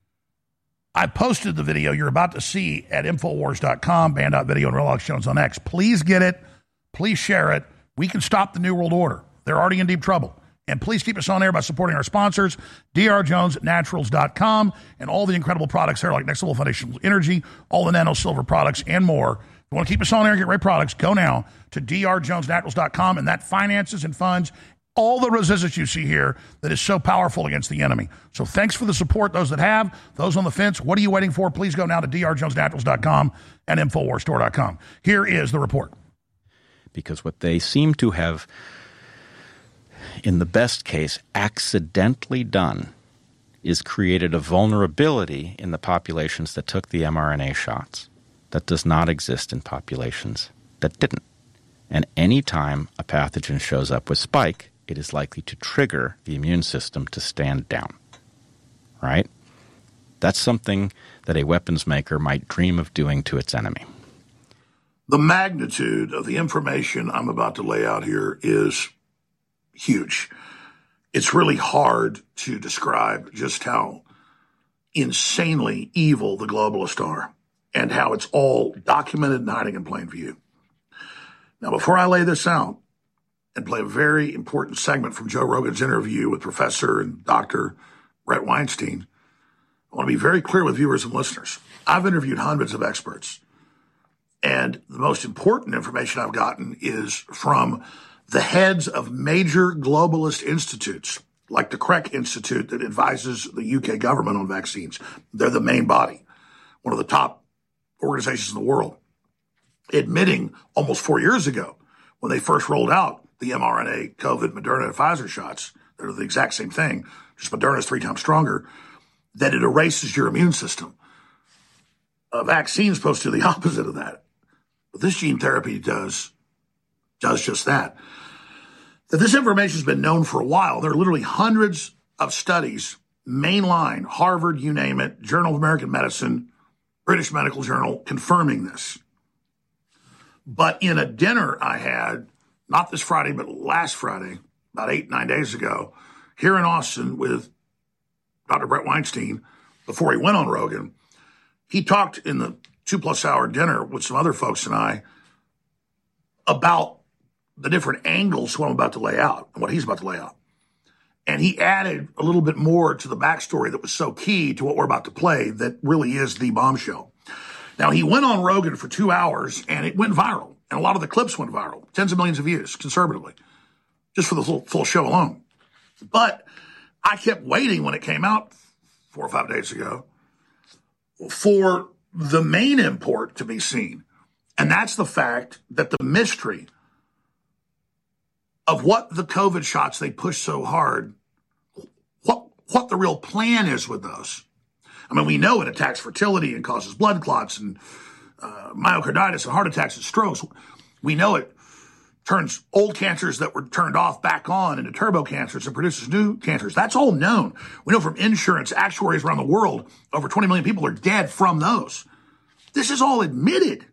I posted the video you're about to see at Infowars dot com, Band.video, and Real Alex Jones on X. Please get it. Please share it. We can stop the New World Order. They're already in deep trouble. And please keep us on air by supporting our sponsors, D R Jones Naturals dot com, and all the incredible products there like Next Level Foundation Energy, all the nano silver products, and more. If you want to keep us on air and get great products, go now to D R Jones Naturals dot com, and that finances and funds all the resistance you see here that is so powerful against the enemy. So thanks for the support, those that have. Those on the fence, what are you waiting for? Please go now to D R Jones Naturals dot com and Infowars Store dot com. Here is the report. Because what they seem to have, in the best case, accidentally done is created a vulnerability in the populations that took the mRNA shots that does not exist in populations that didn't. And any time a pathogen shows up with spike, it is likely to trigger the immune system to stand down. Right? That's something that a weapons maker might dream of doing to its enemy. The magnitude of the information I'm about to lay out here is huge. It's really hard to describe just how insanely evil the globalists are and how it's all documented and hiding in plain view. Now, before I lay this out and play a very important segment from Joe Rogan's interview with Professor and Doctor Brett Weinstein, I want to be very clear with viewers and listeners. I've interviewed hundreds of experts, and the most important information I've gotten is from the heads of major globalist institutes, like the Craig Institute that advises the U K government on vaccines. They're the main body, one of the top organizations in the world, admitting almost four years ago when they first rolled out the mRNA, COVID, Moderna, and Pfizer shots, they're the exact same thing, just Moderna's three times stronger, that it erases your immune system. A vaccine's supposed to do the opposite of that. But this gene therapy does, does just that. that this information has been known for a while. There are literally hundreds of studies, mainline, Harvard, you name it, Journal of American Medicine, British Medical Journal, confirming this. But in a dinner I had, not this Friday, but last Friday, about eight, nine days ago, here in Austin with Doctor Brett Weinstein, before he went on Rogan, he talked in the two-plus hour dinner with some other folks and I about the different angles to what I'm about to lay out and what he's about to lay out. And he added a little bit more to the backstory that was so key to what we're about to play that really is the bombshell. Now, he went on Rogan for two hours, and it went viral. And a lot of the clips went viral, tens of millions of views, conservatively, just for the full, full show alone. But I kept waiting when it came out four or five days ago for the main import to be seen. And that's the fact that the mystery of what the COVID shots they push so hard, what what the real plan is with those. I mean, we know it attacks fertility and causes blood clots and uh, myocarditis and heart attacks and strokes. We know it turns old cancers that were turned off back on into turbo cancers and produces new cancers. That's all known. We know from insurance, actuaries around the world, over twenty million people are dead from those. This is all admitted.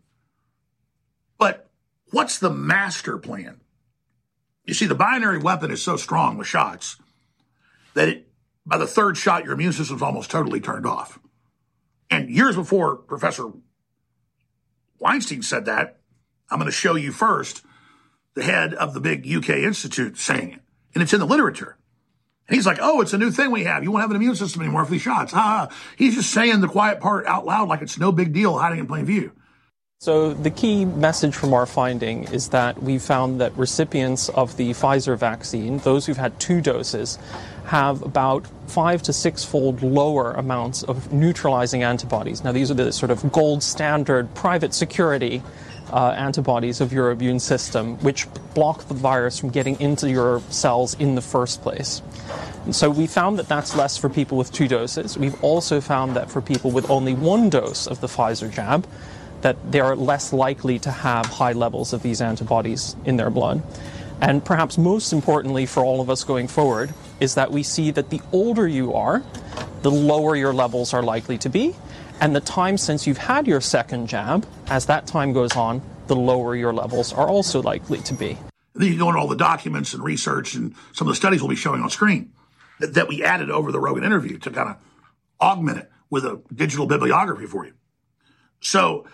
But what's the master plan? You see, the binary weapon is so strong with shots that it, by the third shot, your immune system's almost totally turned off. And years before Professor Weinstein said that, I'm going to show you first the head of the big U K institute saying it. And it's in the literature. And he's like, oh, it's a new thing we have. You won't have an immune system anymore for these shots. Ah, he's just saying the quiet part out loud like it's no big deal hiding in plain view. So the key message from our finding is that we found that recipients of the Pfizer vaccine, those who've had two doses, have about five to six-fold lower amounts of neutralizing antibodies. Now, these are the sort of gold standard private security uh, antibodies of your immune system, which block the virus from getting into your cells in the first place. And so we found that that's less for people with two doses. We've also found that for people with only one dose of the Pfizer jab, that they are less likely to have high levels of these antibodies in their blood. And perhaps most importantly for all of us going forward is that we see that the older you are, the lower your levels are likely to be. And the time since you've had your second jab, as that time goes on, the lower your levels are also likely to be. Then you go into all the documents and research and some of the studies we'll be showing on screen that, that we added over the Rogan interview to kind of augment it with a digital bibliography for you. So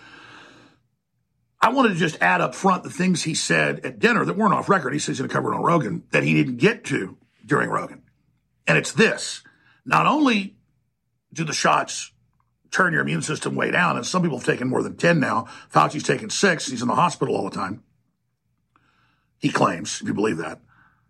I wanted to just add up front the things he said at dinner that weren't off record. He says he's going to cover it on Rogan that he didn't get to during Rogan. And it's this. Not only do the shots turn your immune system way down, and some people have taken more than ten now. Fauci's taken six. He's in the hospital all the time. He claims, if you believe that.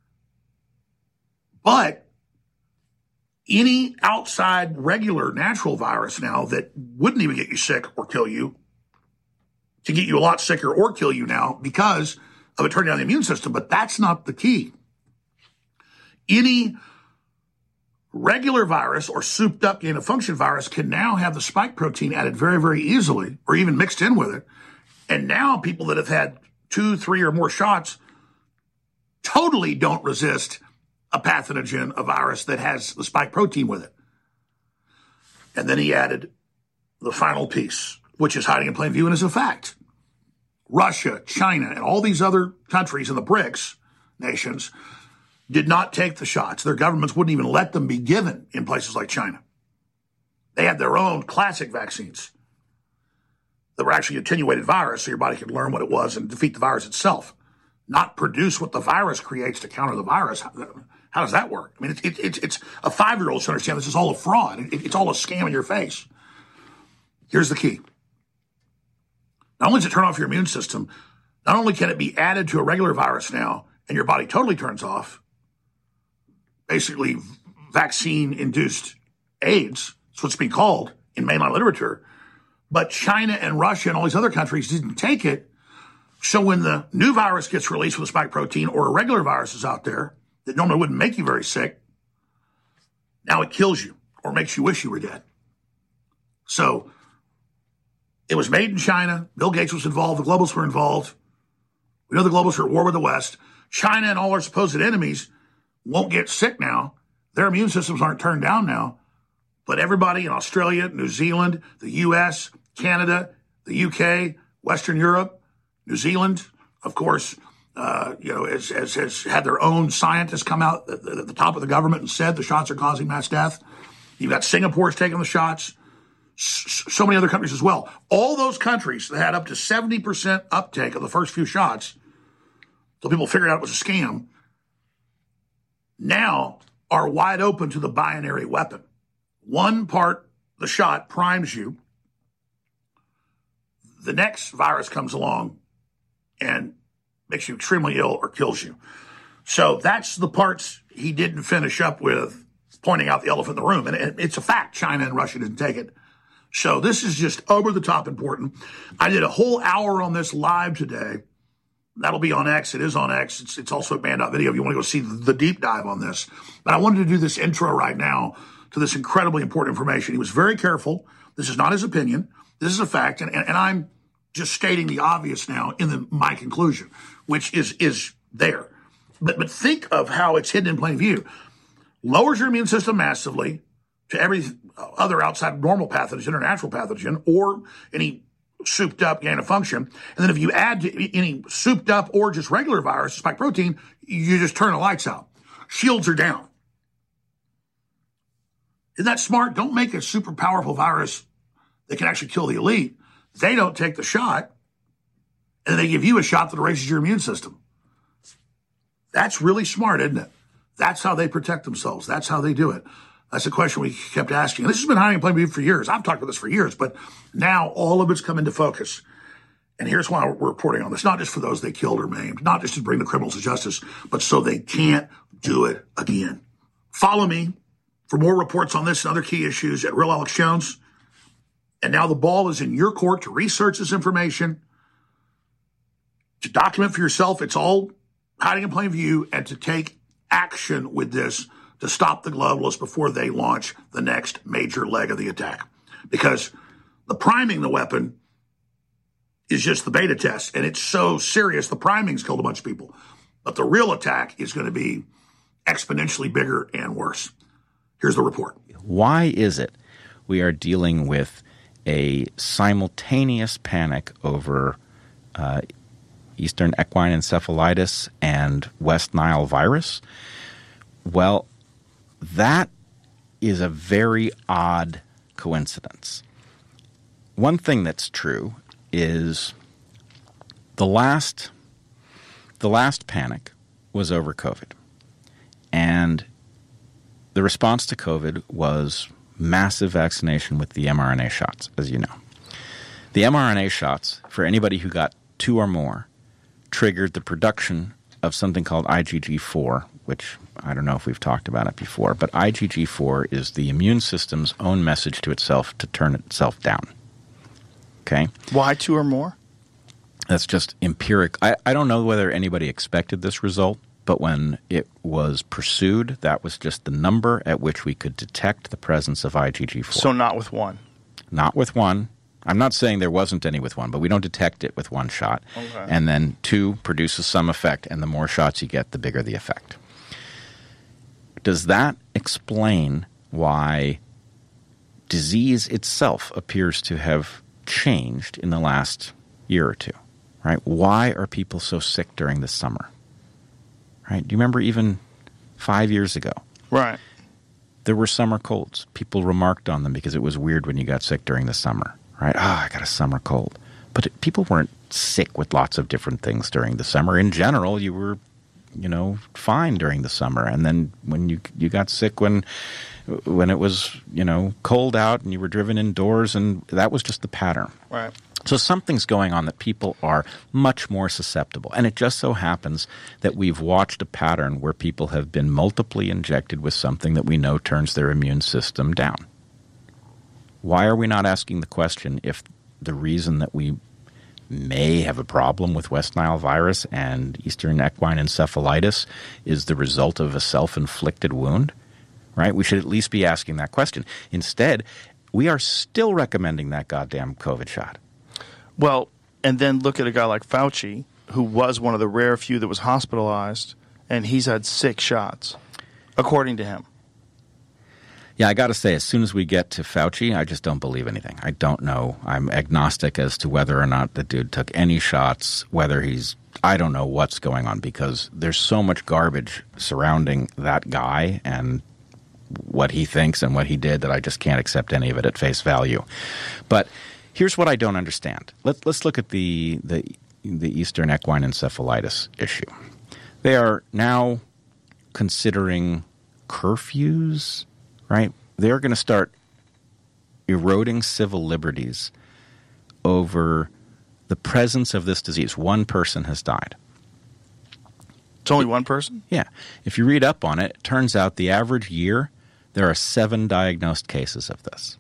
But any outside regular natural virus now that wouldn't even get you sick or kill you to get you a lot sicker or kill you now because of it turning down the immune system. But that's not the key. Any regular virus or souped up gain of function virus can now have the spike protein added very, very easily or even mixed in with it. And now people that have had two, three or more shots totally don't resist a pathogen, a virus that has the spike protein with it. And then he added the final piece, which is hiding in plain view and is a fact. Russia, China, and all these other countries in the BRICS nations did not take the shots. Their governments wouldn't even let them be given in places like China. They had their own classic vaccines that were actually attenuated virus so your body could learn what it was and defeat the virus itself, not produce what the virus creates to counter the virus. How, how does that work? I mean, it's, it's, it's a five-year-old should understand this is all a fraud. It, it's all a scam in your face. Here's the key. Not only does it turn off your immune system, not only can it be added to a regular virus now and your body totally turns off, basically vaccine-induced AIDS, that's what's being called in mainline literature, but China and Russia and all these other countries didn't take it. So when the new virus gets released with a spike protein or a regular virus is out there that normally wouldn't make you very sick, now it kills you or makes you wish you were dead. So it was made in China. Bill Gates was involved. The globalists were involved. We know the globalists are at war with the West. China and all our supposed enemies won't get sick now. Their immune systems aren't turned down now. But everybody in Australia, New Zealand, the U S, Canada, the U K, Western Europe, New Zealand, of course, uh, you know, has, has, has had their own scientists come out at the, at the top of the government and said the shots are causing mass death. You've got Singapore's taking the shots. S- so many other countries as well. All those countries that had up to seventy percent uptake of the first few shots, so people figured out it was a scam, now are wide open to the binary weapon. One part, the shot primes you. The next virus comes along and makes you extremely ill or kills you. So that's the parts he didn't finish up with, pointing out the elephant in the room. And it's a fact, China and Russia didn't take it. So this is just over the top important. I did a whole hour on this live today. That'll be on X. It is on X. It's, it's also at band dot video if you want to go see the deep dive on this. But I wanted to do this intro right now to this incredibly important information. He was very careful. This is not his opinion. This is a fact. And, and, and I'm just stating the obvious now in the, my conclusion, which is, is there. But, but think of how it's hidden in plain view. Lowers your immune system massively to every other outside normal pathogen or natural pathogen or any souped up gain of function. And then if you add to any souped up or just regular virus, spike protein, you just turn the lights out. Shields are down. Isn't that smart? Don't make a super powerful virus that can actually kill the elite. They don't take the shot, and they give you a shot that raises your immune system. That's really smart, isn't it? That's how they protect themselves. That's how they do it. That's a question we kept asking. And this has been hiding in plain view for years. I've talked about this for years, but now all of it's come into focus. And here's why we're reporting on this. Not just for those they killed or maimed, not just to bring the criminals to justice, but so they can't do it again. Follow me for more reports on this and other key issues at Real Alex Jones. And now the ball is in your court to research this information, to document for yourself. It's all hiding in plain view, and to take action with this to stop the globalists before they launch the next major leg of the attack. Because the priming the weapon is just the beta test, and it's so serious. The priming's killed a bunch of people. But the real attack is going to be exponentially bigger and worse. Here's the report. Why is it we are dealing with a simultaneous panic over uh, Eastern equine encephalitis and West Nile virus? Well, that is a very odd coincidence. One thing that's true is the last the last panic was over COVID. And the response to COVID was massive vaccination with the mRNA shots, as you know. The mRNA shots, for anybody who got two or more, triggered the production of something called I G G four, which I don't know if we've talked about it before, but I G G four is the immune system's own message to itself to turn itself down. Okay? Why two or more? That's just empiric. I, I don't know whether anybody expected this result, but when it was pursued, that was just the number at which we could detect the presence of I G G four. So not with one? Not with one. I'm not saying there wasn't any with one, but we don't detect it with one shot. Okay. And then two produces some effect, and the more shots you get, the bigger the effect. Does that explain why disease itself appears to have changed in the last year or two? Right? Why are people so sick during the summer? Right? Do you remember even five years ago? Right. There were summer colds. People remarked on them because it was weird when you got sick during the summer. Right? Oh, I got a summer cold. But it, people weren't sick with lots of different things during the summer. In general, you were, you know, fine during the summer. And then when you you got sick when when it was, you know, cold out and you were driven indoors, and that was just the pattern. Right. So something's going on that people are much more susceptible. And it just so happens that we've watched a pattern where people have been multiply injected with something that we know turns their immune system down. Why are we not asking the question if the reason that we may have a problem with West Nile virus and Eastern equine encephalitis is the result of a self-inflicted wound? Right? We should at least be asking that question. Instead, we are still recommending that goddamn COVID shot. Well, and then look at a guy like Fauci, who was one of the rare few that was hospitalized, and he's had six shots, according to him. Yeah, I got to say, as soon as we get to Fauci, I just don't believe anything. I don't know. I'm agnostic as to whether or not the dude took any shots, whether he's – I don't know what's going on because there's so much garbage surrounding that guy and what he thinks and what he did that I just can't accept any of it at face value. But here's what I don't understand. Let's, let's look at the, the, the Eastern equine encephalitis issue. They are now considering curfews – right? They're going to start eroding civil liberties over the presence of this disease. One person has died. It's only one person? Yeah. If you read up on it, it turns out the average year, there are seven diagnosed cases of this.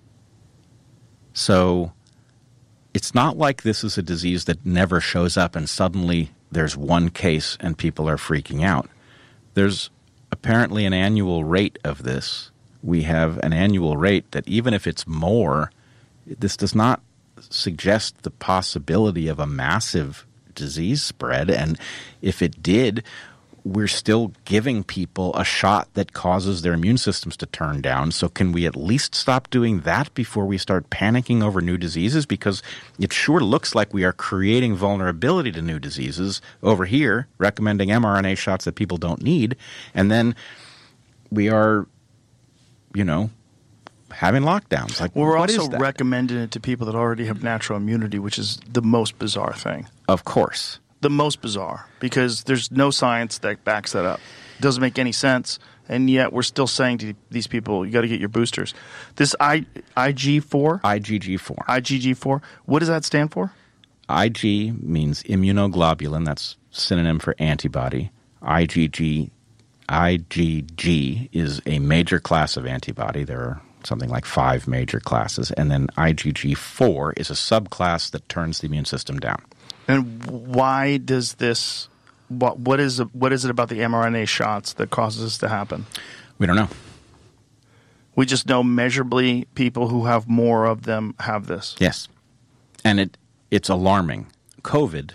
So it's not like this is a disease that never shows up and suddenly there's one case and people are freaking out. There's apparently an annual rate of this. We have an annual rate that even if it's more, this does not suggest the possibility of a massive disease spread. And if it did, we're still giving people a shot that causes their immune systems to turn down. So can we at least stop doing that before we start panicking over new diseases? Because it sure looks like we are creating vulnerability to new diseases over here, recommending mRNA shots that people don't need. And then we are, you know, having lockdowns. Like, well, we're what also is that? recommending it to people that already have natural immunity, which is the most bizarre thing. Of course. The most bizarre, because there's no science that backs that up. It doesn't make any sense, and yet we're still saying to these people, you got to get your boosters. This I, I G four? I G G four. I G G four. What does that stand for? I G means immunoglobulin. That's synonym for antibody. I G G, I G G is a major class of antibody. There are something like five major classes. And then I G G four is a subclass that turns the immune system down. And why does this what, – what is, what is it about the mRNA shots that causes this to happen? We don't know. We just know measurably people who have more of them have this. Yes. And it it's alarming. COVID,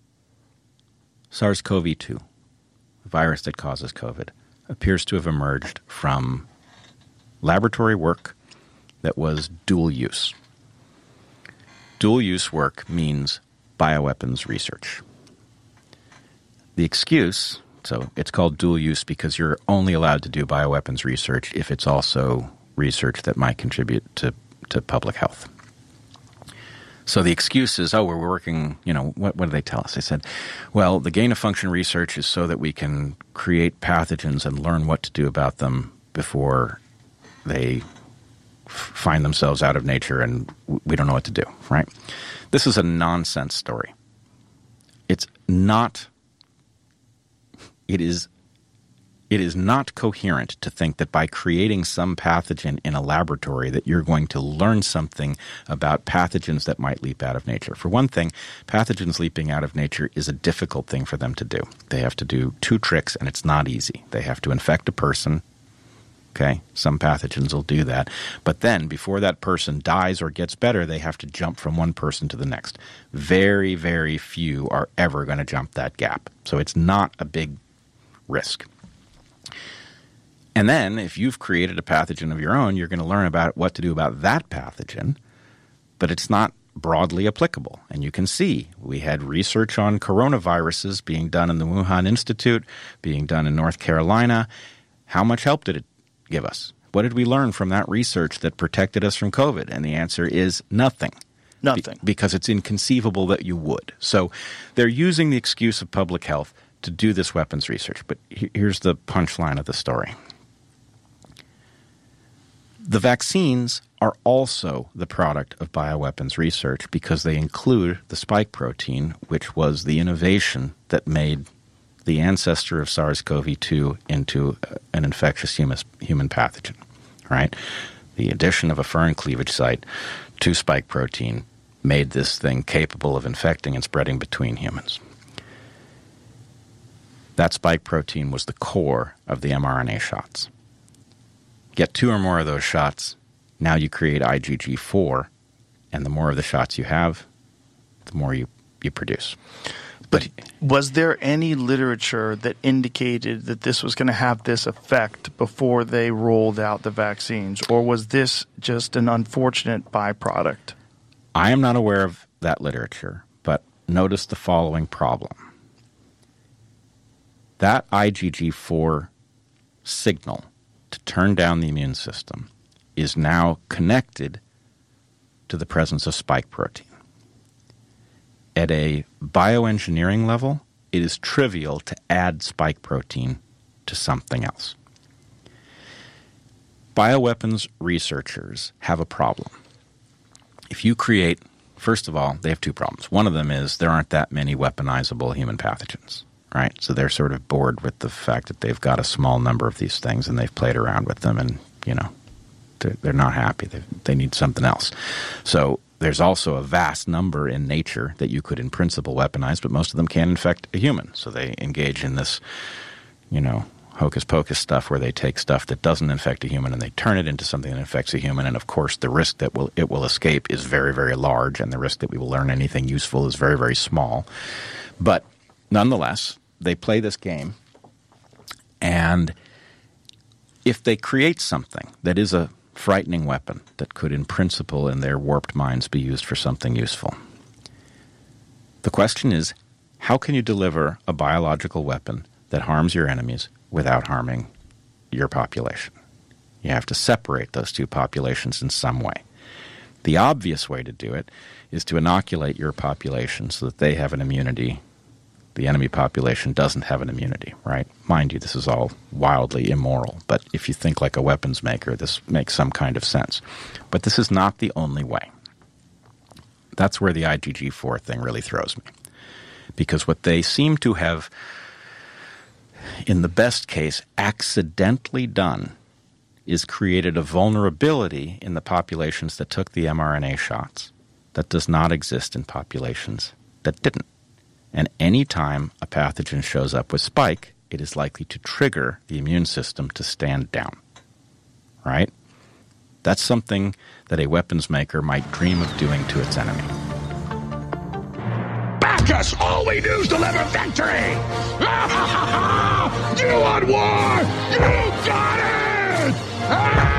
SARS-C o V two, the virus that causes COVID, appears to have emerged from laboratory work that was dual use. Dual use work means bioweapons research. The excuse, so it's called dual use because you're only allowed to do bioweapons research if it's also research that might contribute to, to public health. So the excuse is, oh, we're working, you know, what, what do they tell us? They said, well, the gain-of-function research is so that we can create pathogens and learn what to do about them before they f- find themselves out of nature and w- we don't know what to do, right? This is a nonsense story. It's not it is it is not coherent to think that by creating some pathogen in a laboratory that you're going to learn something about pathogens that might leap out of nature. For one thing, pathogens leaping out of nature is a difficult thing for them to do. They have to do two tricks and it's not easy. They have to infect a person. Okay, some pathogens will do that. But then, before that person dies or gets better, they have to jump from one person to the next. Very, very few are ever going to jump that gap. So it's not a big risk. And then, if you've created a pathogen of your own, you're going to learn about what to do about that pathogen, but it's not broadly applicable. And you can see we had research on coronaviruses being done in the Wuhan Institute, being done in North Carolina. How much help did it give us? What did we learn from that research that protected us from COVID? And the answer is nothing. Nothing. Be- because it's inconceivable that you would. So they're using the excuse of public health to do this weapons research. But he- here's the punchline of the story. The vaccines are also the product of bioweapons research because they include the spike protein, which was the innovation that made the ancestor of SARS-C o V two into an infectious human, human pathogen, right? The addition of a furin cleavage site to spike protein made this thing capable of infecting and spreading between humans. That spike protein was the core of the mRNA shots. Get two or more of those shots, now you create I G G four, and the more of the shots you have, the more you, you produce. But Was there any literature that indicated that this was going to have this effect before they rolled out the vaccines, or was this just an unfortunate byproduct? I am not aware of that literature, but notice the following problem. That I G G four signal to turn down the immune system is now connected to the presence of spike protein. At a bioengineering level, it is trivial to add spike protein to something else. Bioweapons researchers have a problem. If you create, first of all, they have two problems. One of them is there aren't that many weaponizable human pathogens, right? So they're sort of bored with the fact that they've got a small number of these things and they've played around with them and, you know, they're, they're not happy. They, they need something else. So there's also a vast number in nature that you could in principle weaponize, but most of them can't infect a human. So they engage in this, you know, hocus pocus stuff where they take stuff that doesn't infect a human and they turn it into something that infects a human. And of course, the risk that will it will escape is very, very large, and the risk that we will learn anything useful is very, very small. But nonetheless, they play this game, and if they create something that is a frightening weapon that could in principle in their warped minds be used for something useful, the question is, how can you deliver a biological weapon that harms your enemies without harming your population? You have to separate those two populations in some way. The obvious way to do it is to inoculate your population so that they have an immunity. The enemy population doesn't have an immunity, right? Mind you, this is all wildly immoral, but if you think like a weapons maker, this makes some kind of sense. But this is not the only way. That's where the I G G four thing really throws me. Because what they seem to have, in the best case, accidentally done is created a vulnerability in the populations that took the mRNA shots that does not exist in populations that didn't. And any time a pathogen shows up with spike, it is likely to trigger the immune system to stand down. Right? That's something that a weapons maker might dream of doing to its enemy. Bacchus! All we do is deliver victory! You want war! You got it! Ah!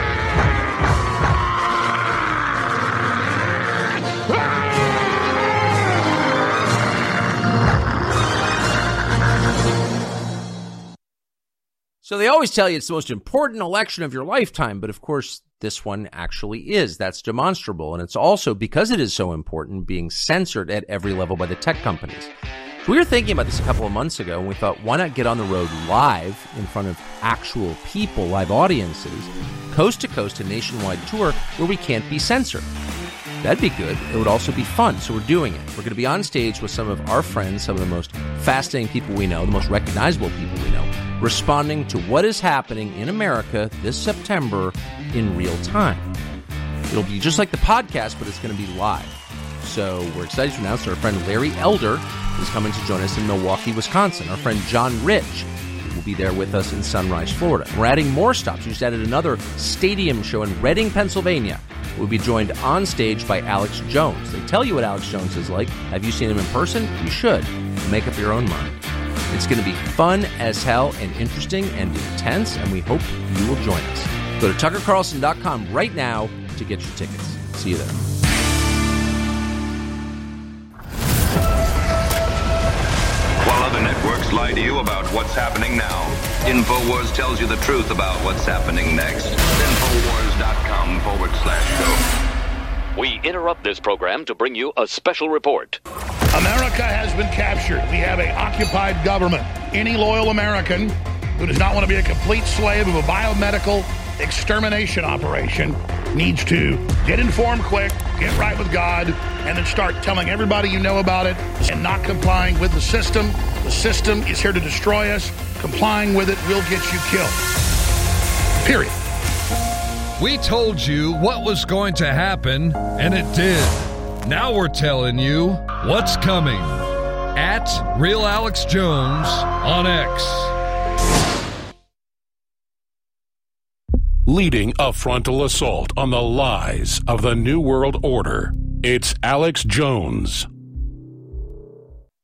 So they always tell you it's the most important election of your lifetime, but of course this one actually is. That's demonstrable, and it's also, because it is so important, being censored at every level by the tech companies. So we were thinking about this a couple of months ago, and we thought, why not get on the road live in front of actual people, live audiences, coast to coast, a nationwide tour where we can't be censored. That'd be good. It would also be fun, so we're doing it. We're going to be on stage with some of our friends, some of the most fascinating people we know, the most recognizable people we know, responding to what is happening in America this September in real time. It'll be just like the podcast, but it's going to be live. So we're excited to announce that our friend Larry Elder is coming to join us in Milwaukee, Wisconsin. Our friend John Rich will be there with us in Sunrise, Florida. We're adding more stops. We just added another stadium show in Reading, Pennsylvania. We'll be joined on stage by Alex Jones. They tell you what Alex Jones is like. Have you seen him in person? You should. Make up your own mind. It's going to be fun as hell and interesting and intense, and we hope you will join us. Go to tucker carlson dot com right now to get your tickets. See you there. While other networks lie to you about what's happening now, InfoWars tells you the truth about what's happening next. InfoWars.com forward slash go. We interrupt this program to bring you a special report. America has been captured. We have an occupied government. Any loyal American who does not want to be a complete slave of a biomedical extermination operation needs to get informed quick, get right with God, and then start telling everybody you know about it and not complying with the system. The system is here to destroy us. Complying with it will get you killed. Period. We told you what was going to happen, and it did. Now we're telling you what's coming. At Real Alex Jones on X. Leading a frontal assault on the lies of the New World Order, it's Alex Jones.